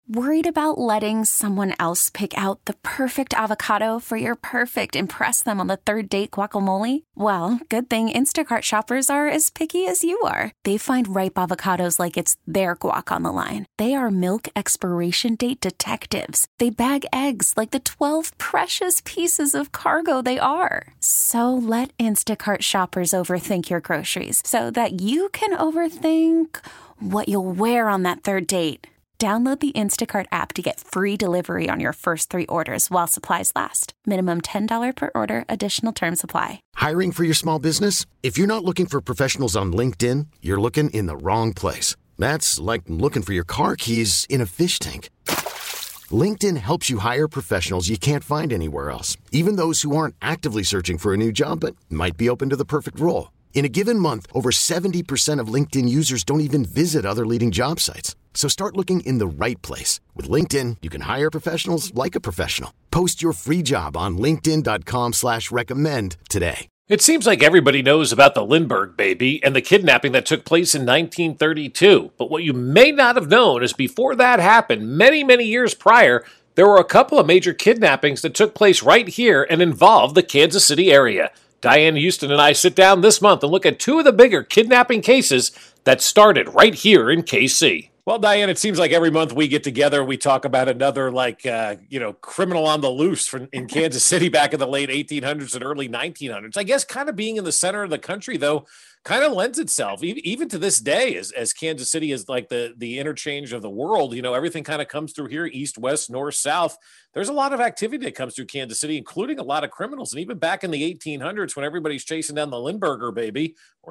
Worried about letting someone else pick out the perfect avocado for your perfect impress them on the third date guacamole? Well, good thing Instacart shoppers are as picky as you are. They find ripe avocados like it's their guac on the line. They are milk expiration date detectives. They bag eggs like the 12 precious pieces of cargo they are. So let Instacart shoppers overthink your groceries so that you can overthink what you'll wear on that third date. Download the Instacart app to get free delivery on your first 3 orders while supplies last. Minimum $10 per order. Additional terms apply. Hiring for your small business? If you're not looking for professionals on LinkedIn, you're looking in the wrong place. That's like looking for your car keys in a fish tank. LinkedIn helps you hire professionals you can't find anywhere else, even those who aren't actively searching for a new job but might be open to the perfect role. In a given month, over 70% of LinkedIn users don't even visit other leading job sites. So start looking in the right place. With LinkedIn, you can hire professionals like a professional. Post your free job on linkedin.com/recommend today. It seems like everybody knows about the Lindbergh baby and the kidnapping that took place in 1932. But what you may not have known is before that happened, many, many years prior, there were a couple of major kidnappings that took place right here and involved the Kansas City area. Diane Houston and I sit down this month and look at 2 of the bigger kidnapping cases that started right here in KC. Well, Diane, it seems like every month we get together, we talk about another criminal on the loose in Kansas City back in the late 1800s and early 1900s. I guess kind of being in the center of the country, though, kind of lends itself even to this day as Kansas City is like the interchange of the world. You know, everything kind of comes through here, east, west, north, south. There's a lot of activity that comes through Kansas City, including a lot of criminals. And even back in the 1800s, when everybody's chasing down the Lindbergh baby,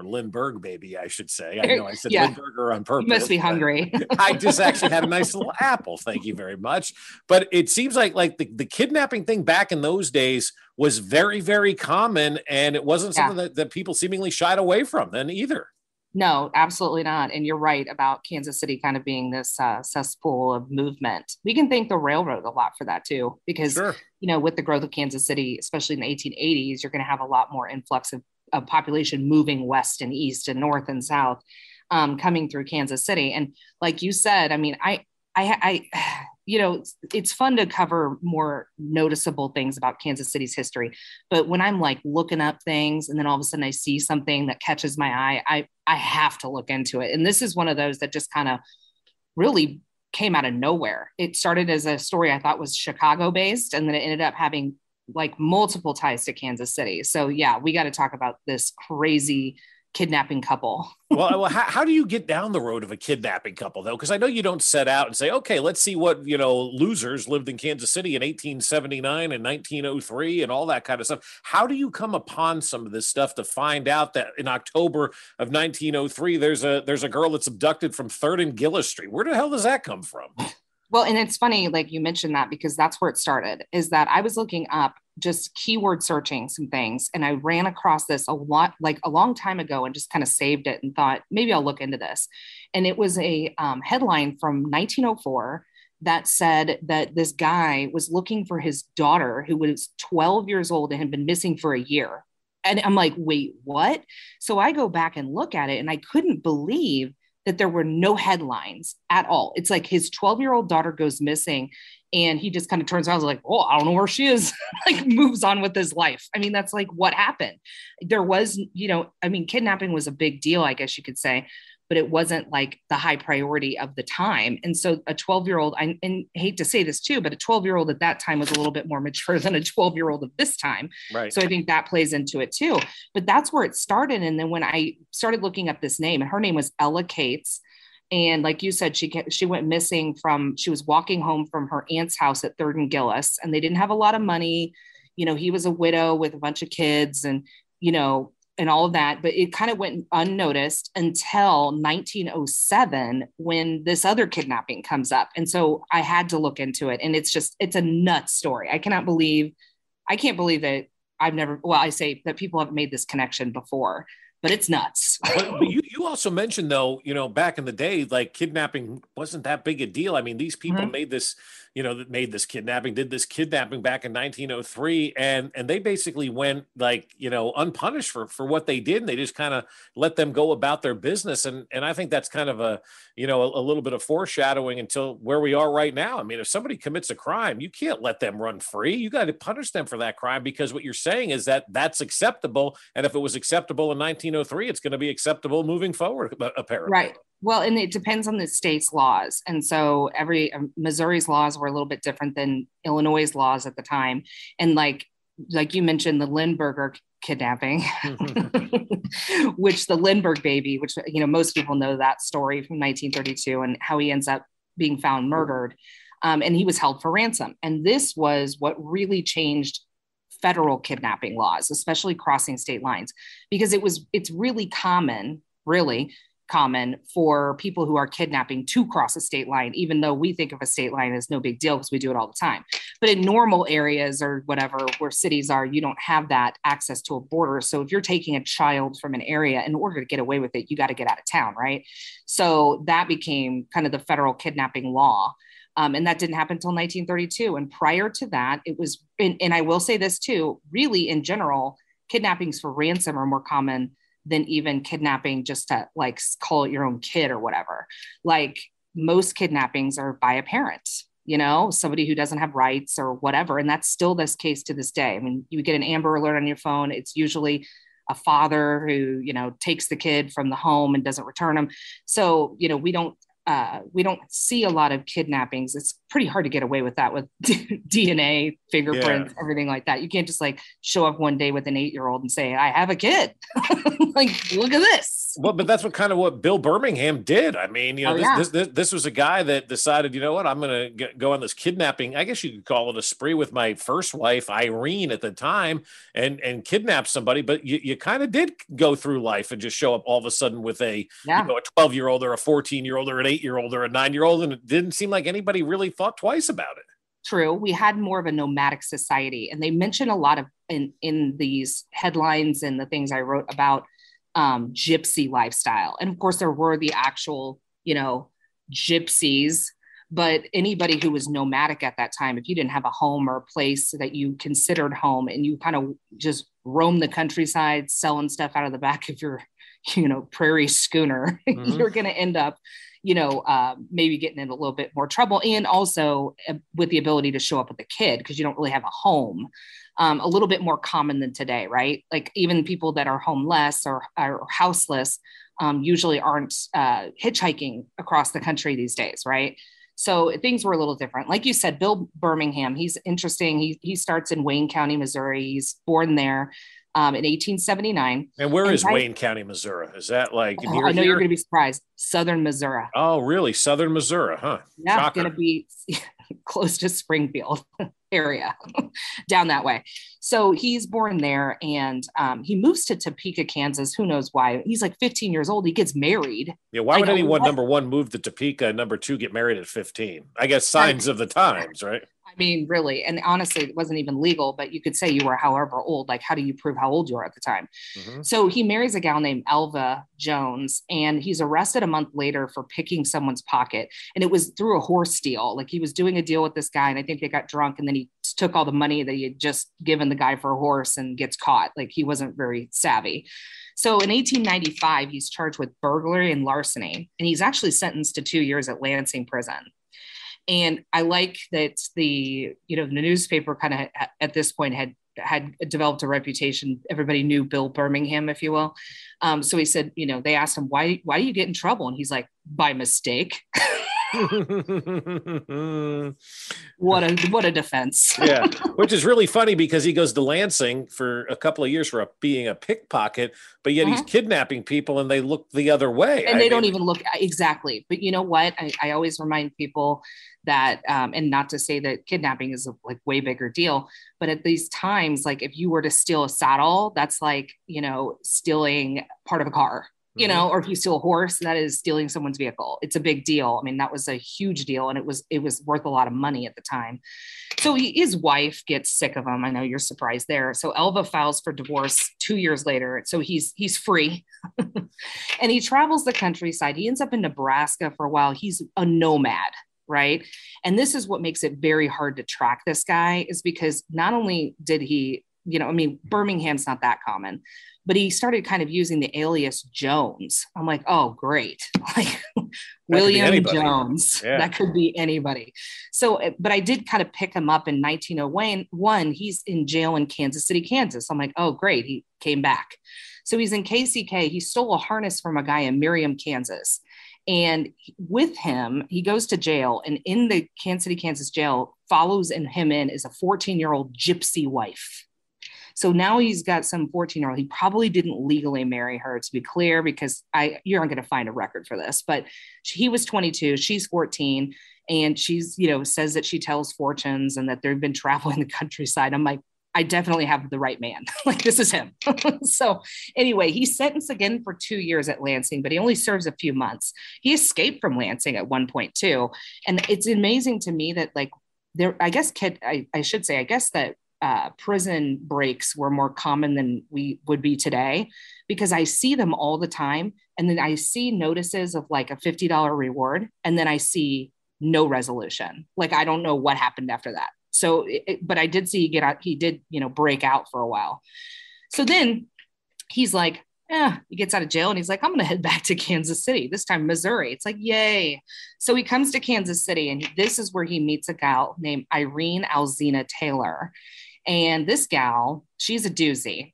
I should say. I know I said Lindbergh on purpose. You must be hungry. I just actually had a nice little apple. Thank you very much. But it seems like the kidnapping thing back in those days was very, very common. And it wasn't something that people seemingly shied away from then either. No, absolutely not. And you're right about Kansas City kind of being this cesspool of movement. We can thank the railroad a lot for that too, because, with the growth of Kansas City, especially in the 1880s, you're going to have a lot more influx of population moving west and east and north and south coming through Kansas City. And like you said, I mean, I it's fun to cover more noticeable things about Kansas City's history. But when I'm like looking up things and then all of a sudden I see something that catches my eye, I have to look into it. And this is one of those that just kind of really came out of nowhere. It started as a story I thought was Chicago based, and then it ended up having like multiple ties to Kansas City. So yeah, we got to talk about this crazy kidnapping couple. well, how do you get down the road of a kidnapping couple though? Because I know you don't set out and say, okay, let's see what, losers lived in Kansas City in 1879 and 1903 and all that kind of stuff. How do you come upon some of this stuff to find out that in October of 1903, there's a girl that's abducted from 3rd and Gillis Street? Where the hell does that come from? Well, and it's funny, like you mentioned that, because that's where it started, is that I was looking up just keyword searching some things. And I ran across this a long time ago and just kind of saved it and thought, maybe I'll look into this. And it was a headline from 1904 that said that this guy was looking for his daughter, who was 12 years old and had been missing for a year. And I'm like, wait, what? So I go back and look at it and I couldn't believe that there were no headlines at all. It's like his 12-year-old daughter goes missing and he just kind of turns around and is like, oh, I don't know where she is, like moves on with his life. I mean, that's like what happened. There was, kidnapping was a big deal, I guess you could say, but it wasn't like the high priority of the time. And so a 12-year-old, and hate to say this too, but a 12-year-old at that time was a little bit more mature than a 12-year-old of this time. Right. So I think that plays into it too. But that's where it started. And then when I started looking up this name, and her name was Ella Cates. And like you said, she went missing she was walking home from her aunt's house at 3rd and Gillis, and they didn't have a lot of money. He was a widow with a bunch of kids and all of that, but it kind of went unnoticed until 1907 when this other kidnapping comes up. And so I had to look into it, and it's a nuts story. I can't believe that I say that people have made this connection before. but it's nuts. But you also mentioned, though, back in the day, like kidnapping wasn't that big a deal. I mean, these people made this, did this kidnapping back in 1903, and they basically went like, unpunished for what they did. And they just kind of let them go about their business. And I think that's kind of a little bit of foreshadowing until where we are right now. I mean, if somebody commits a crime, you can't let them run free. You got to punish them for that crime, because what you're saying is that that's acceptable. And if it was acceptable in 1903, it's going to be acceptable moving forward, apparently. Right. Well, and it depends on the state's laws. And so Missouri's laws were a little bit different than Illinois' laws at the time. And like you mentioned, the Lindbergh kidnapping, which the Lindbergh baby, which, most people know that story from 1932 and how he ends up being found murdered. And he was held for ransom. And this was what really changed federal kidnapping laws, especially crossing state lines, because it's really common for people who are kidnapping to cross a state line, even though we think of a state line as no big deal because we do it all the time. But in normal areas or whatever, where cities are, you don't have that access to a border. So if you're taking a child from an area, in order to get away with it, you got to get out of town, right? So that became kind of the federal kidnapping law. And that didn't happen until 1932. And prior to that, it was, and I will say this too, really in general, kidnappings for ransom are more common than even kidnapping just to like call it your own kid or whatever. Like most kidnappings are by a parent, somebody who doesn't have rights or whatever. And that's still this case to this day. I mean, you get an Amber Alert on your phone. It's usually a father who, takes the kid from the home and doesn't return them. So, we don't see a lot of kidnappings. It's pretty hard to get away with that with DNA, fingerprints, everything like that. You can't just like show up one day with an 8-year-old and say, I have a kid. Like, look at this. Well, but that's what Bill Birmingham did. I mean, this was a guy that decided, you know what, I'm going to go on this kidnapping. I guess you could call it a spree with my first wife, Irene, at the time, and kidnap somebody. But you kind of did go through life and just show up all of a sudden with a 12-year-old or a 14-year-old or an 8-year-old or a 9-year-old. And it didn't seem like anybody really thought twice about it. True. We had more of a nomadic society. And they mention a lot of in these headlines and the things I wrote about gypsy lifestyle. And of course, there were the actual, gypsies, but anybody who was nomadic at that time, if you didn't have a home or a place that you considered home and you kind of just roam the countryside selling stuff out of the back of your, prairie schooner, you're going to end up, maybe getting in a little bit more trouble. And also with the ability to show up with a kid because you don't really have a home. A little bit more common than today, right? Like even people that are homeless or houseless usually aren't hitchhiking across the country these days, right? So things were a little different. Like you said, Bill Birmingham, he's interesting. He starts in Wayne County, Missouri. He's born there in 1879. And where is Wayne County, Missouri? Is that like near I know here? You're going to be surprised. Southern Missouri. Oh, really? Southern Missouri, huh? Yeah, going to be close to Springfield area down that way. So he's born there and he moves to Topeka, Kansas. Who knows why? He's like 15 years old. He gets married. Yeah. Why would anyone, number one, move to Topeka and number two, get married at 15? I guess signs of the times, right? I mean, really. And honestly, it wasn't even legal, but you could say you were however old. Like, how do you prove how old you are at the time? Mm-hmm. So he marries a gal named Elva Jones, and he's arrested a month later for picking someone's pocket. And it was through a horse deal. Like he was doing a deal with this guy, and I think they got drunk, and then he took all the money that he had just given the guy for a horse and gets caught. Like he wasn't very savvy. So in 1895, he's charged with burglary and larceny, and he's actually sentenced to 2 years at Lansing prison. And I like that the newspaper kind of at this point had developed a reputation. Everybody knew Bill Birmingham, if you will. So he said, they asked him, why do you get in trouble? And he's like, by mistake. What a defense. Yeah, which is really funny because he goes to Lansing for a couple of years for being a pickpocket, but yet he's kidnapping people and they look the other way. And they don't even look exactly. But you know what? I always remind people that, and not to say that kidnapping is a like way bigger deal, but at these times, like if you were to steal a saddle, that's like, stealing part of a car. you know, or if you steal a horse, that is stealing someone's vehicle. It's a big deal. I mean, that was a huge deal, and it was worth a lot of money at the time. So his wife gets sick of him. I know you're surprised there. So Elva files for divorce 2 years later. So he's free and he travels the countryside. He ends up in Nebraska for a while. He's a nomad, right? And this is what makes it very hard to track this guy, is because not only did he, you know, I mean, Birmingham's not that common, but he started kind of using the alias Jones. I'm like, oh, great. Like William Jones, that could be anybody. So, but I did kind of pick him up in 1901. He's in jail in Kansas City, Kansas. I'm like, oh, great. He came back. So he's in KCK. He stole a harness from a guy in Merriam, Kansas. And with him, he goes to jail, and in the Kansas City, Kansas jail, follows him in is a 14-year-old gypsy wife. So now he's got some 14-year-old. He probably didn't legally marry her, to be clear, because you're not going to find a record for this, but he was 22, she's 14, and she's, you know, says that she tells fortunes and that they've been traveling the countryside. I'm like, I definitely have the right man. Like, this is him. So anyway, he's sentenced again for 2 years at Lansing, but he only serves a few months. He escaped from Lansing at one point too. And it's amazing to me that, like, I guess that prison breaks were more common than we would be today, because I see them all the time. And then I see notices of like a $50 reward. And then I see no resolution. Like, I don't know what happened after that. So, but I did see he did, you know, break out for a while. So then he's like, he gets out of jail and he's like, I'm going to head back to Kansas City, this time Missouri. It's like, yay. So he comes to Kansas City, and this is where he meets a gal named Irene Alzina Taylor. And this gal, she's a doozy.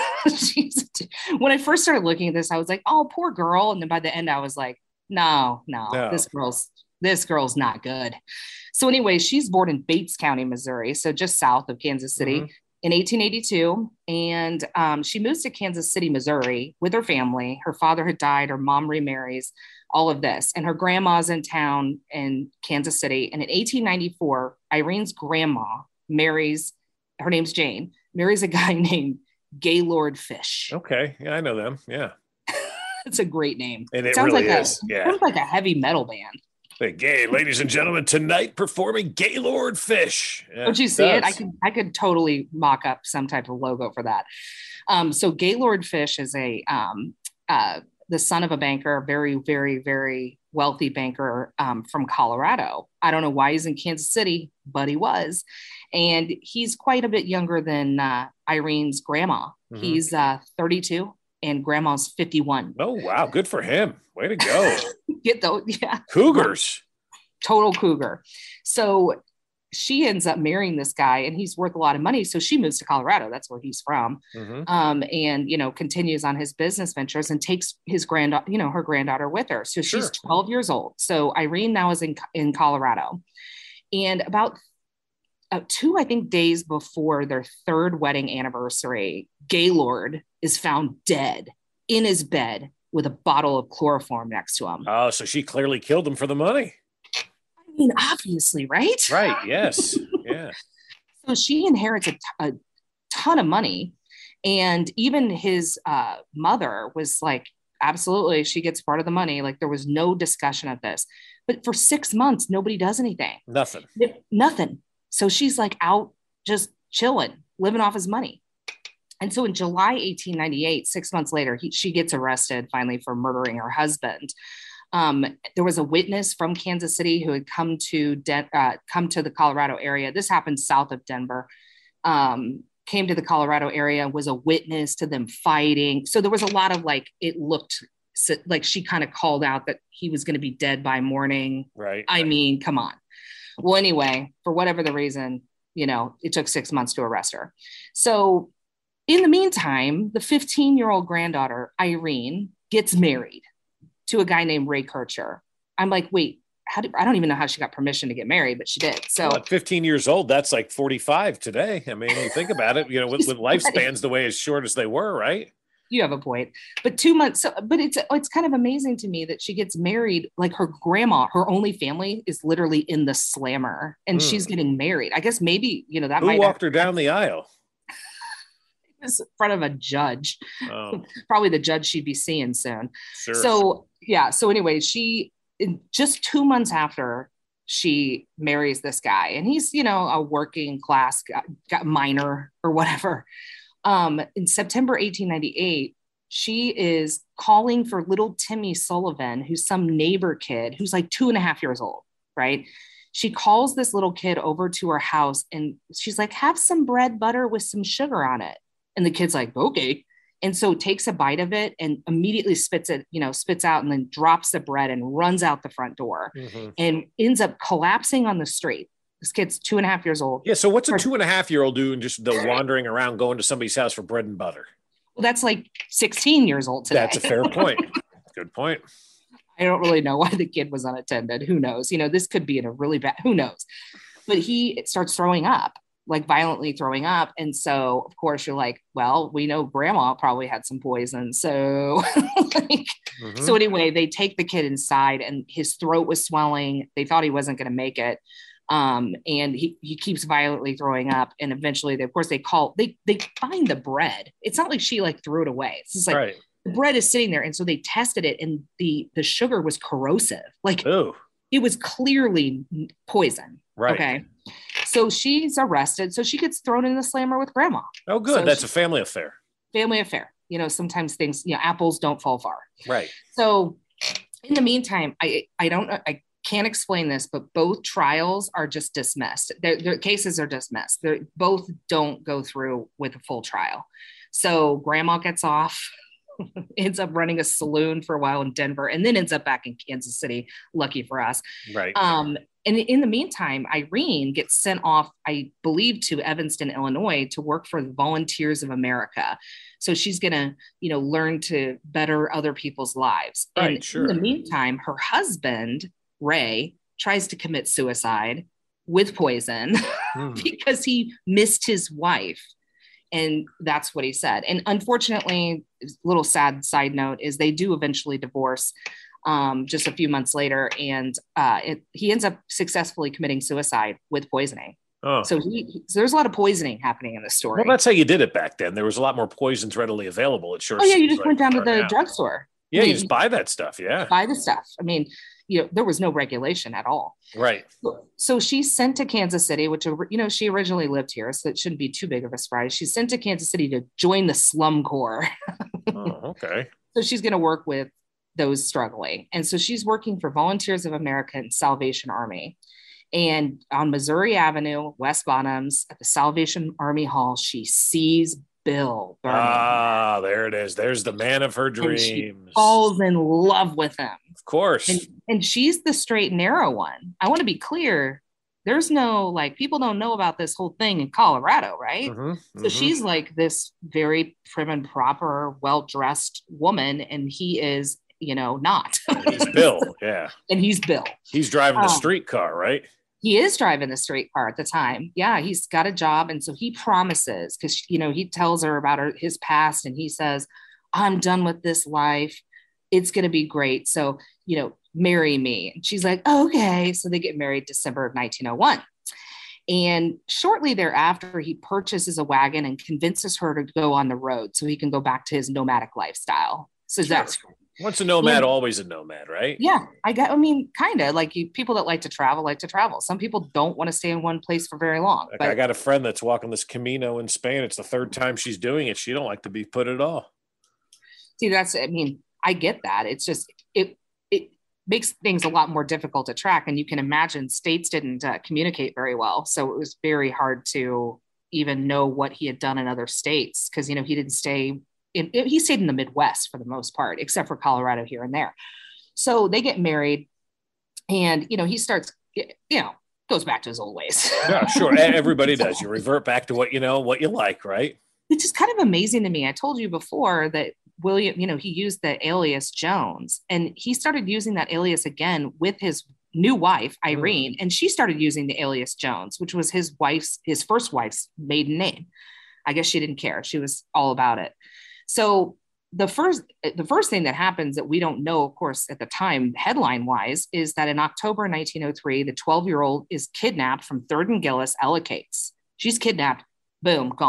When I first started looking at this, I was like, oh, poor girl. And then by the end, I was like, no, this girl's not good. So anyway, she's born in Bates County, Missouri, so just south of Kansas City, in 1882. And she moves to Kansas City, Missouri with her family. Her father had died. Her mom remarries, all of this. And her grandma's in town in Kansas City. And in 1894, Irene's grandma marries, her name's Jane, marries a guy named Gaylord Fish. Okay. Yeah, I know them. Yeah. It's a great name. And it sounds really like is. Sounds like a heavy metal band. Gay, ladies and gentlemen, tonight performing Gaylord Fish. Yeah, don't you see it? I could totally mock up some type of logo for that. So Gaylord Fish is the son of a banker, a very, very, very wealthy banker from Colorado. I don't know why he's in Kansas City, but he was. And he's quite a bit younger than Irene's grandma. He's 32 and grandma's 51. Oh, wow. Good for him. Way to go. Get those. Yeah. Cougars. Total cougar. So she ends up marrying this guy, and he's worth a lot of money. So she moves to Colorado. That's where he's from. And, you know, continues on his business ventures and takes his her granddaughter with her. So she's 12 years old. So Irene now is in Colorado, and about 2, I think, days before their 3rd wedding anniversary, Gaylord is found dead in his bed with a bottle of chloroform next to him. Oh, so she clearly killed him for the money. I mean, obviously, right? Right. Yes. Yeah. So she inherits a ton of money. And even his mother was like, absolutely, she gets part of the money. Like, there was no discussion of this. But for 6 months, nobody does anything. Nothing. So she's like out just chilling, living off his money. And so in July 1898, 6 months later, she gets arrested finally for murdering her husband. There was a witness from Kansas City who had come to the Colorado area. This happened south of Denver. Came to the Colorado area, was a witness to them fighting. So there was a lot of like, it looked like she kind of called out that he was going to be dead by morning. Right. I mean, come on. Well, anyway, for whatever the reason, you know, it took 6 months to arrest her. So in the meantime, the 15-year-old granddaughter, Irene, gets married to a guy named Ray Kircher. I'm like, wait, I don't even know how she got permission to get married, but she did. So at 15 years old, that's like 45 today. I mean, you think about it, you know, with lifespans the way as short as they were, right? You have a point. But 2 months, but it's kind of amazing to me that she gets married. Like, her grandma, her only family is literally in the Slammer, and she's getting married. I guess maybe, you know, that Who walked her down the aisle? in front of a judge, probably the judge she'd be seeing soon. Sure. So, yeah. So anyway, just 2 months after she marries this guy, and he's, a working class miner or whatever. In September 1898, she is calling for little Timmy Sullivan, who's some neighbor kid who's like 2.5 years old, right? She calls this little kid over to her house and she's like, have some bread butter with some sugar on it. And the kid's like, okay. And so takes a bite of it and immediately spits out and then drops the bread and runs out the front door and ends up collapsing on the street. This kid's 2.5 years old. Yeah. So what's a 2.5-year-old doing just the wandering around going to somebody's house for bread and butter? Well, that's like 16 years old today. That's a fair point. Good point. I don't really know why the kid was unattended. Who knows? This could be in a really bad, who knows? But he starts throwing up, like violently throwing up. And so, of course, you're like, well, we know grandma probably had some poison. So, so anyway, they take the kid inside and his throat was swelling. They thought he wasn't going to make it. And he keeps violently throwing up. And eventually, they find the bread. It's not like she like threw it away. It's just like, right. The bread is sitting there. And so they tested it and the sugar was corrosive. Like it was clearly poison. Right. Okay. So she's arrested. So she gets thrown in the slammer with grandma. Oh, good. So that's a family affair. Family affair. Sometimes things, apples don't fall far. Right. So in the meantime, I don't know. I can't explain this, but both trials are just dismissed. Their cases are dismissed. They both don't go through with a full trial. So grandma gets off. Ends up running a saloon for a while in Denver and then ends up back in Kansas City. Lucky for us. Right. And in the meantime, Irene gets sent off, I believe, to Evanston, Illinois to work for the Volunteers of America. So she's going to, learn to better other people's lives. Right, and sure. In the meantime, her husband, Ray, tries to commit suicide with poison because he missed his wife. And that's what he said. And unfortunately, a little sad side note is they do eventually divorce just a few months later. And he ends up successfully committing suicide with poisoning. Oh. So there's a lot of poisoning happening in this story. Well, that's how you did it back then. There was a lot more poisons readily available. It sure. Oh, yeah. You just went down to the drugstore. Yeah. You just buy that stuff. Yeah. Buy the stuff. I mean, there was no regulation at all. Right. So she's sent to Kansas City, which, she originally lived here, so it shouldn't be too big of a surprise. She's sent to Kansas City to join the Slum Corps. Oh, okay. So she's going to work with those struggling. And so she's working for Volunteers of America and Salvation Army. And on Missouri Avenue, West Bottoms, at the Salvation Army Hall, she sees Bill Burning. Ah, there it is. There's the man of her dreams. And she falls in love with him. Of course. And she's the straight and narrow one. I want to be clear. There's no, people don't know about this whole thing in Colorado, right? So she's like this very prim and proper, well-dressed woman. And he is, not. He's Bill. Yeah. And he's Bill. He's driving the streetcar, right? He is driving the streetcar at the time. Yeah, he's got a job. And so he promises, because, he tells her about his past and he says, I'm done with this life. It's going to be great. So, marry me. And she's like, oh, okay. So they get married December of 1901. And shortly thereafter, he purchases a wagon and convinces her to go on the road so he can go back to his nomadic lifestyle. So that's once a nomad, always a nomad, right? Yeah, kind of like people that like to travel. Some people don't want to stay in one place for very long. But I got a friend that's walking this Camino in Spain. It's the third time she's doing it. She don't like to be put at all. See, I get that. It's just, it makes things a lot more difficult to track. And you can imagine states didn't communicate very well. So it was very hard to even know what he had done in other states. Cause he didn't stay he stayed in the Midwest for the most part, except for Colorado here and there. So they get married and, he starts, goes back to his old ways. Yeah, sure. Everybody does. You revert back to what you like, right? It's just kind of amazing to me. I told you before that William, he used the alias Jones and he started using that alias again with his new wife, Irene, and she started using the alias Jones, which was his first wife's maiden name. I guess she didn't care. She was all about it. So the first thing that happens that we don't know, of course, at the time, headline wise, is that in October 1903, the 12-year-old is kidnapped from 3rd and Gillis, Ella Cates. She's kidnapped, boom, gone,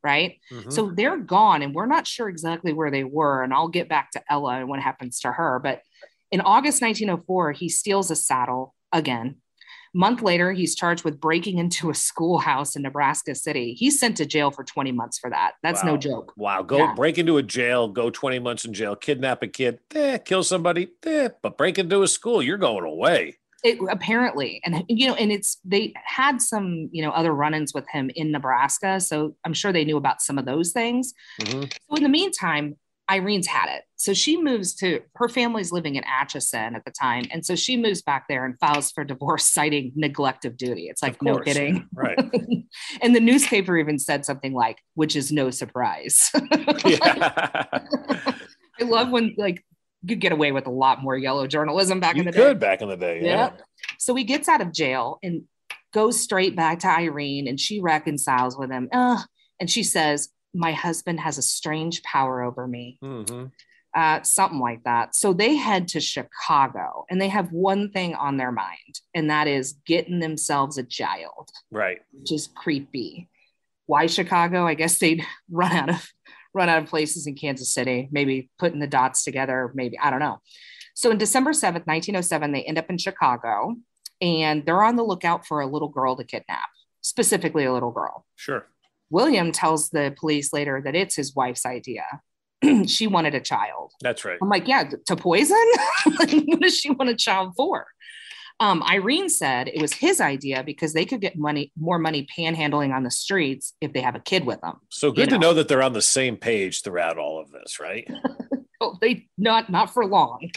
right? Mm-hmm. So they're gone and we're not sure exactly where they were. And I'll get back to Ella and what happens to her. But in August 1904, he steals a saddle again. Month later, he's charged with breaking into a schoolhouse in Nebraska City. He's sent to jail for 20 months for that. That's no joke. Wow. Break into a jail, go 20 months in jail, kidnap a kid, kill somebody, but break into a school, you're going away. Apparently. And, and they had some, other run-ins with him in Nebraska. So I'm sure they knew about some of those things. Mm-hmm. So in the meantime, Irene's had it. So she moves her family's living in Atchison at the time. And so she moves back there and files for divorce, citing neglect of duty. It's like, no kidding. Right. And the newspaper even said something like, which is no surprise. Yeah. I love when you get away with a lot more yellow journalism back in the day. Back in the day. Yeah. So he gets out of jail and goes straight back to Irene and she reconciles with him. And she says, my husband has a strange power over me. Mm-hmm. Something like that. So they head to Chicago and they have one thing on their mind, and that is getting themselves a child. Right. Which is creepy. Why Chicago? I guess they'd run out of places in Kansas City, maybe putting the dots together, maybe, I don't know. So in December 7th, 1907, they end up in Chicago and they're on the lookout for a little girl to kidnap, specifically a little girl. Sure. William tells the police later that it's his wife's idea. She wanted a child. That's right. I'm like, yeah, to poison? What does she want a child for? Irene said it was his idea because they could get more money panhandling on the streets if they have a kid with them. So good to know that they're on the same page throughout all of this, right? Oh, they not for long.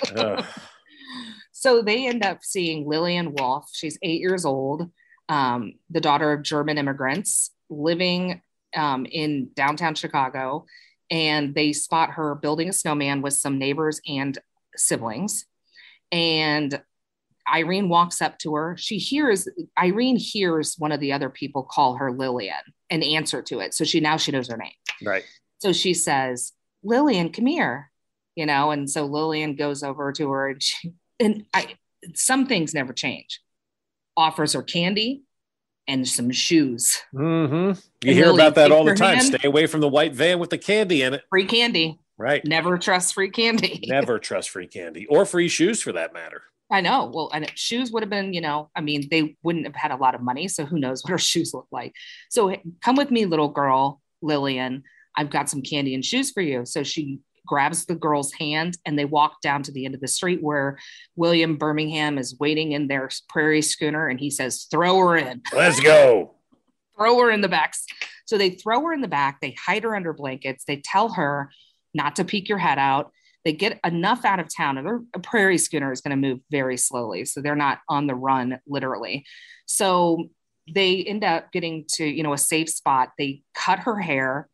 So they end up seeing Lillian Wolf. She's 8 years old, the daughter of German immigrants living in downtown Chicago. And they spot her building a snowman with some neighbors and siblings. And Irene walks up to her. Irene hears one of the other people call her Lillian and answer to it. So she knows her name. Right. So she says, Lillian, come here, and so Lillian goes over to her and some things never change. Offers her candy and some shoes. Mm-hmm. You hear about that all the time. Stay away from the white van with the candy in it. Free candy. Right. Never trust free candy. Never trust free candy or free shoes for that matter. I know. Well, and shoes would have been, they wouldn't have had a lot of money. So who knows what her shoes look like. So come with me, little girl, Lillian. I've got some candy and shoes for you. So she grabs the girl's hand and they walk down to the end of the street where William Birmingham is waiting in their prairie schooner. And he says, throw her in. Let's go. Throw her in the back. So they throw her in the back. They hide her under blankets. They tell her not to peek your head out. They get enough out of town, and a prairie schooner is going to move very slowly. So they're not on the run, literally. So they end up getting to, a safe spot. They cut her hair.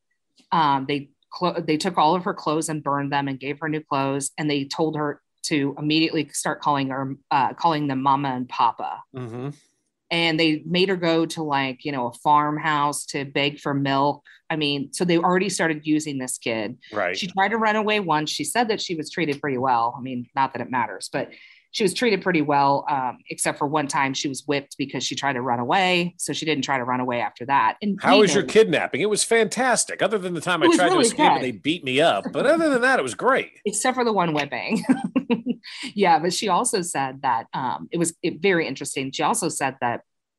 They took all of her clothes and burned them and gave her new clothes. And they told her to immediately start calling them Mama and Papa. Mm-hmm. And they made her go to a farmhouse to beg for milk. So they already started using this kid. Right. She tried to run away once. She said that she was treated pretty well. Not that it matters, but she was treated pretty well, except for one time she was whipped because she tried to run away. So she didn't try to run away after that. And how was your kidnapping? It was fantastic. Other than the time I tried to escape and they beat me up. But other than that, it was great. Except for the one whipping. Yeah. But she also said that it was very interesting. She also said that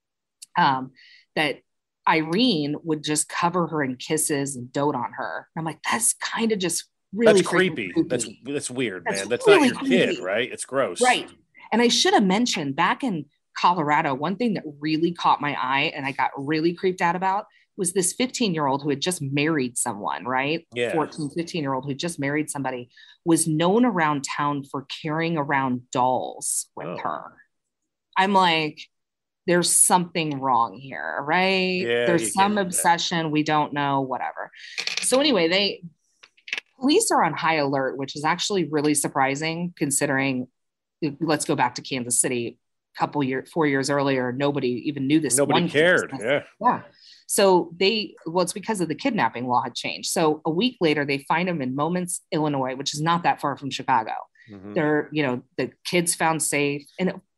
that Irene would just cover her in kisses and dote on her. And I'm like, that's kind of just really creepy. That's weird, man. That's really not your kid, right? It's gross. Right. And I should have mentioned back in Colorado, one thing that really caught my eye and I got really creeped out about was this 15-year-old who had just married someone, right? Yeah. 14, 15-year-old who just married somebody was known around town for carrying around dolls with her. I'm like, there's something wrong here, right? Yeah, there's some obsession. We don't know, whatever. So anyway, police are on high alert, which is actually really surprising considering, let's go back to Kansas City, 4 years earlier, nobody even knew this. Nobody cared. Yeah. So it's because of the kidnapping law had changed. So a week later, they find him in Momence, Illinois, which is not that far from Chicago. Mm-hmm. They're, the kids found safe. And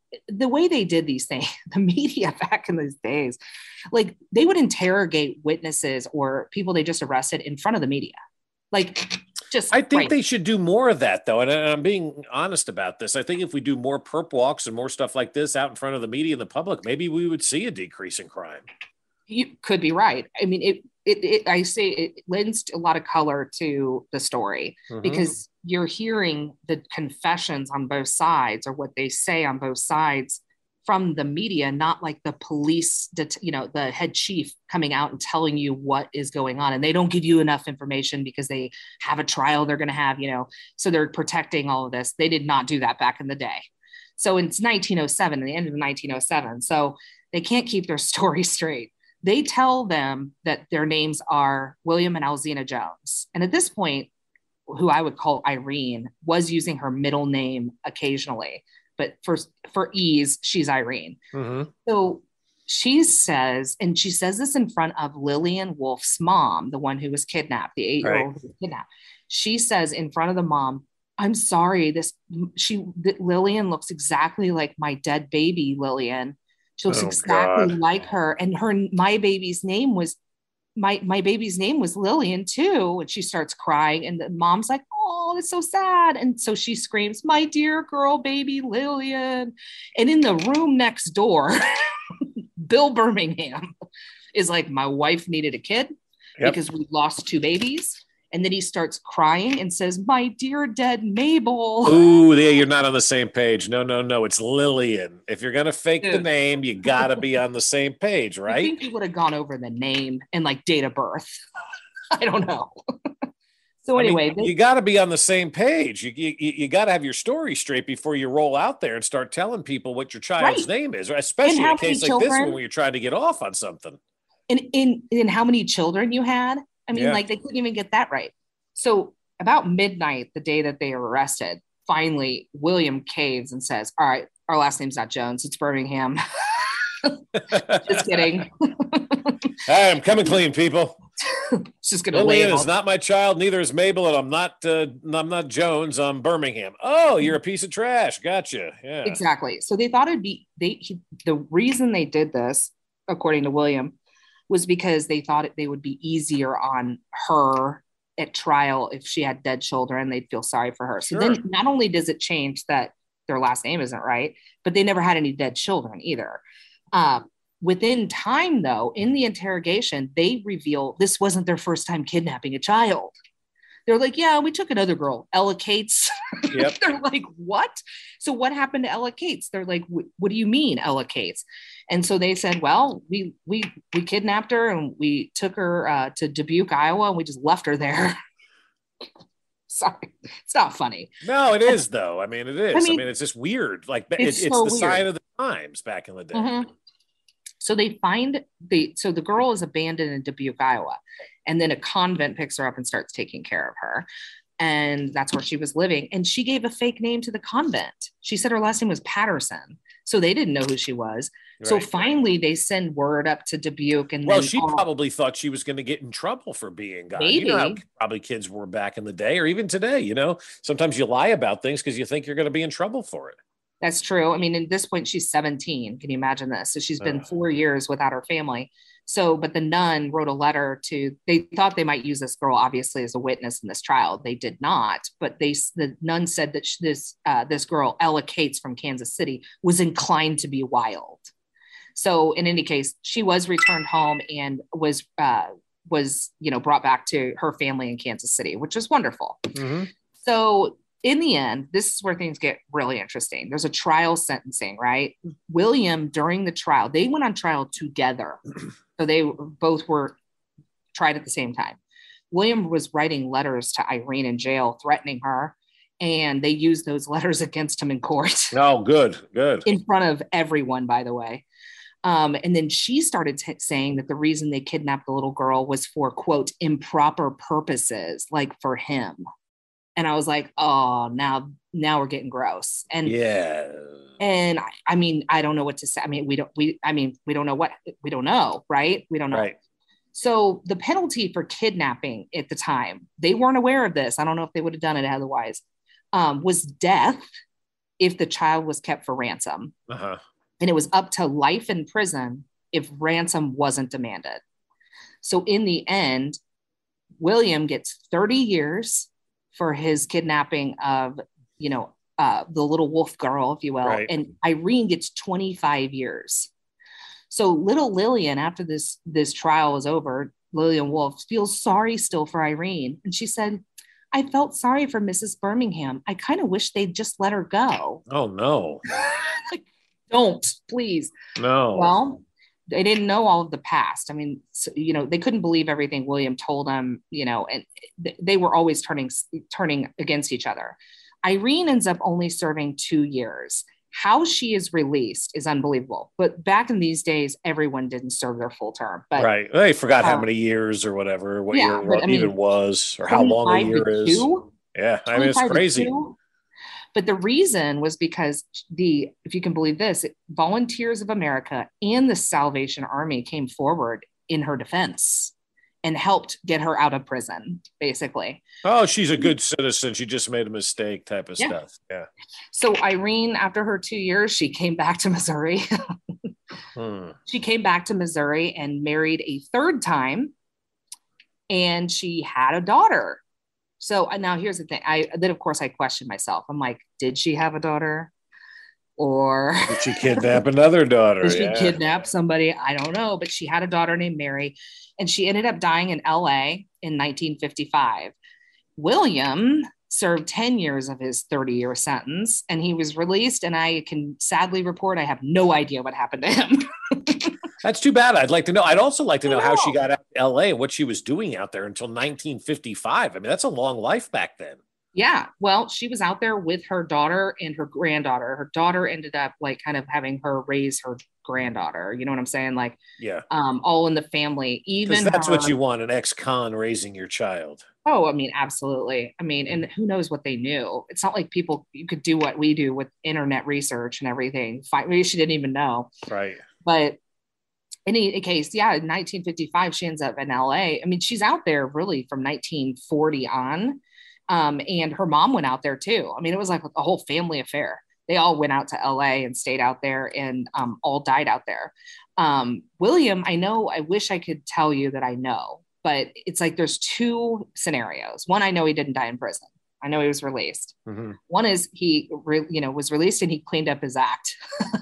the way they did these things, the media back in those days, like they would interrogate witnesses or people they just arrested in front of the media. Like just I think they should do more of that, though. And I'm being honest about this. I think if we do more perp walks and more stuff like this out in front of the media and the public, maybe we would see a decrease in crime. You could be right. I mean, I say it lends a lot of color to the story because you're hearing the confessions on both sides or what they say on both sides from the media, not like the police, the head chief coming out and telling you what is going on. And they don't give you enough information because they have a trial they're going to have, so they're protecting all of this. They did not do that back in the day. So it's 1907, the end of 1907. So they can't keep their story straight. They tell them that their names are William and Alzina Jones. And at this point, who I would call Irene was using her middle name occasionally, but for ease, she's Irene. So she says this in front of Lillian Wolf's mom, the one who was kidnapped, the 8-year-old who was kidnapped. She says in front of the mom, I'm sorry, Lillian looks exactly like my dead baby, Lillian. She looks exactly like her. And my baby's name was Lillian too. And she starts crying and the mom's like, oh, it's so sad. And so she screams, my dear girl, baby Lillian. And in the room next door, Bill Birmingham is like, my wife needed a kid because we lost 2 babies. And then he starts crying and says, my dear dead Mabel. Ooh, yeah, you're not on the same page. No. It's Lillian. If you're going to fake the name, you got to be on the same page, right? I think he would have gone over the name and like date of birth. I don't know. So anyway, you got to be on the same page. You got to have your story straight before you roll out there and start telling people what your child's name is, especially in a case like this one where you're trying to get off on something. And in how many children you had? I mean, like they couldn't even get that right. So about midnight, the day that they were arrested, finally, William caves and says, all right, our last name's not Jones. It's Birmingham. Just kidding. I'm coming clean, people. Just gonna Lillian is not my child. Neither is Mabel. And I'm not Jones. I'm Birmingham. Oh, you're a piece of trash. Gotcha. Yeah, exactly. So they thought it'd be, the reason they did this, according to William, was because they thought they would be easier on her at trial. If she had dead children, they'd feel sorry for her. So then not only does it change that their last name isn't right, but they never had any dead children either. Within time, though, in the interrogation, they reveal this wasn't their first time kidnapping a child. They're like, yeah, we took another girl, Ella Cates. Yep. They're like, what? So what happened to Ella Cates? They're like, what do you mean, Ella Cates? And so they said, well, we kidnapped her and we took her to Dubuque, Iowa, and we just left her there. Sorry, it's not funny. No, it is though. I mean, it is. I mean, it's just weird. Like it's so the sign of the times back in the day. So the girl is abandoned in Dubuque, Iowa, and then a convent picks her up and starts taking care of her. And that's where she was living. And she gave a fake name to the convent. She said her last name was Patterson. So they didn't know who she was. Right. So finally they send word up to Dubuque. And she probably thought she was going to get in trouble for being gone. Maybe. You know how probably kids were back in the day or even today, sometimes you lie about things because you think you're going to be in trouble for it. That's true. I mean, at this point, she's 17. Can you imagine this? So she's been 4 years without her family. So, but the nun wrote a letter they thought they might use this girl, obviously, as a witness in this trial. They did not. But the nun said that this girl, Ella Cates from Kansas City, was inclined to be wild. So in any case, she was returned home and was brought back to her family in Kansas City, which is wonderful. Mm-hmm. So in the end, this is where things get really interesting. There's a trial sentencing, right? William, during the trial, they went on trial together. So they both were tried at the same time. William was writing letters to Irene in jail, threatening her. And they used those letters against him in court. Oh, good. In front of everyone, by the way. And then she started saying that the reason they kidnapped the little girl was for, quote, improper purposes, like for him. And I was like, oh, now we're getting gross. And yeah. And I mean, I don't know what to say. I mean, we don't know what, we don't know, right? We don't know. Right. So the penalty for kidnapping at the time, they weren't aware of this. I don't know if they would have done it otherwise, was death if the child was kept for ransom. Uh-huh. And it was up to life in prison if ransom wasn't demanded. So in the end, William gets 30 years for his kidnapping of, the little wolf girl, if you will. Right. And Irene gets 25 years. So little Lillian, after this trial is over, Lillian Wolf feels sorry still for Irene. And she said, I felt sorry for Mrs. Birmingham. I kind of wish they'd just let her go. Oh, no. Like, don't, please. No. Well, they didn't know all of the past. I mean, so, they couldn't believe everything William told them, and they were always turning against each other. Irene ends up only serving 2 years. How she is released is unbelievable. But back in these days, everyone didn't serve their full term. But right. They forgot how many years or whatever, what year even was, or how long a year is. Yeah. I mean, it's crazy. But the reason was because if you can believe this, Volunteers of America and the Salvation Army came forward in her defense and helped get her out of prison, basically. Oh, she's a good citizen. She just made a mistake type of stuff. Yeah. So Irene, after her 2 years, she came back to Missouri. She came back to Missouri and married a third time. And she had a daughter. So now here's the thing. Then of course I questioned myself. I'm like, did she have a daughter? Or did she kidnap another daughter? Did she kidnap somebody? I don't know. But she had a daughter named Mary, and she ended up dying in LA in 1955. William served 10 years of his 30-year sentence, and he was released. And I can sadly report I have no idea what happened to him. That's too bad. I'd like to know. I'd also like to know how she got out of LA and what she was doing out there until 1955. I mean, that's a long life back then. Yeah. Well, she was out there with her daughter and her granddaughter. Her daughter ended up kind of having her raise her granddaughter. You know what I'm saying? All in the family. Even that's what you want, an ex-con raising your child. Oh, I mean, absolutely. I mean, and who knows what they knew? It's not like you could do what we do with internet research and everything. Maybe she didn't even know. Right. But in any case, in 1955, she ends up in LA. I mean, she's out there really from 1940 on. And her mom went out there too. I mean, it was like a whole family affair. They all went out to LA and stayed out there and all died out there. William, I wish I could tell you that I know, but it's like there's two scenarios. One, I know he didn't die in prison. I know he was released. Mm-hmm. One is he was released and he cleaned up his act.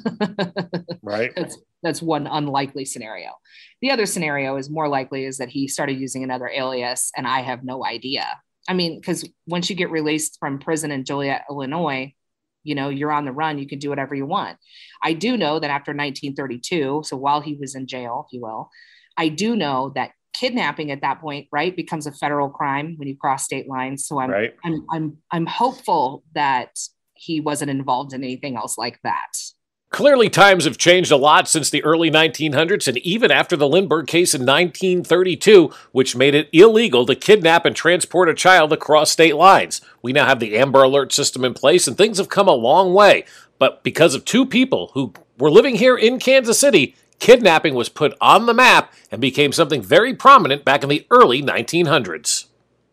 Right. That's one unlikely scenario. The other scenario is more likely is that he started using another alias and I have no idea. I mean, because once you get released from prison in Joliet, Illinois, you're on the run. You can do whatever you want. I do know that after 1932, so while he was in jail, if you will, I do know that kidnapping at that point, right, becomes a federal crime when you cross state lines. So I'm hopeful that he wasn't involved in anything else like that. Clearly, times have changed a lot since the early 1900s and even after the Lindbergh case in 1932, which made it illegal to kidnap and transport a child across state lines. We now have the Amber Alert system in place and things have come a long way. But because of two people who were living here in Kansas City, kidnapping was put on the map and became something very prominent back in the early 1900s.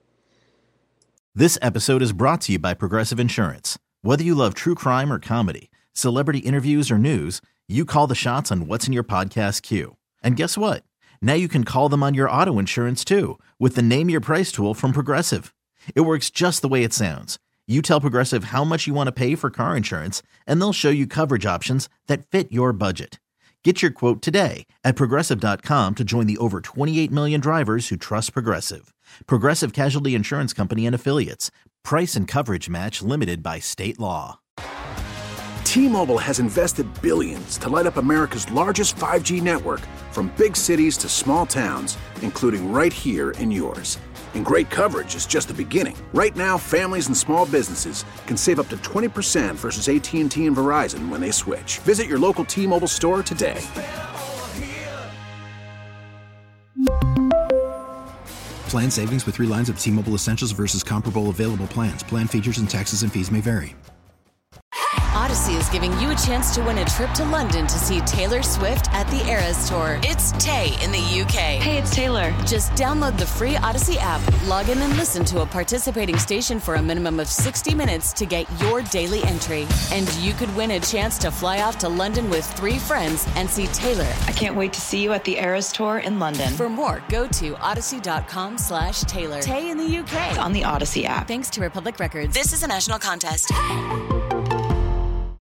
This episode is brought to you by Progressive Insurance. Whether you love true crime or comedy, celebrity interviews or news, you call the shots on what's in your podcast queue. And guess what? Now you can call them on your auto insurance too with the Name Your Price tool from Progressive. It works just the way it sounds. You tell Progressive how much you want to pay for car insurance, and they'll show you coverage options that fit your budget. Get your quote today at Progressive.com to join the over 28 million drivers who trust Progressive. Progressive Casualty Insurance Company and Affiliates. Price and coverage match limited by state law. T-Mobile has invested billions to light up America's largest 5G network, from big cities to small towns, including right here in yours. And great coverage is just the beginning. Right now, families and small businesses can save up to 20% versus AT&T and Verizon when they switch. Visit your local T-Mobile store today. Plan savings with 3 lines of T-Mobile Essentials versus comparable available plans. Plan features and taxes and fees may vary. Odyssey is giving you a chance to win a trip to London to see Taylor Swift at the Eras Tour. It's Tay in the UK. Hey, it's Taylor. Just download the free Odyssey app, log in and listen to a participating station for a minimum of 60 minutes to get your daily entry. And you could win a chance to fly off to London with 3 friends and see Taylor. I can't wait to see you at the Eras Tour in London. For more, go to odyssey.com/Taylor. Tay in the UK. It's on the Odyssey app. Thanks to Republic Records. This is a national contest.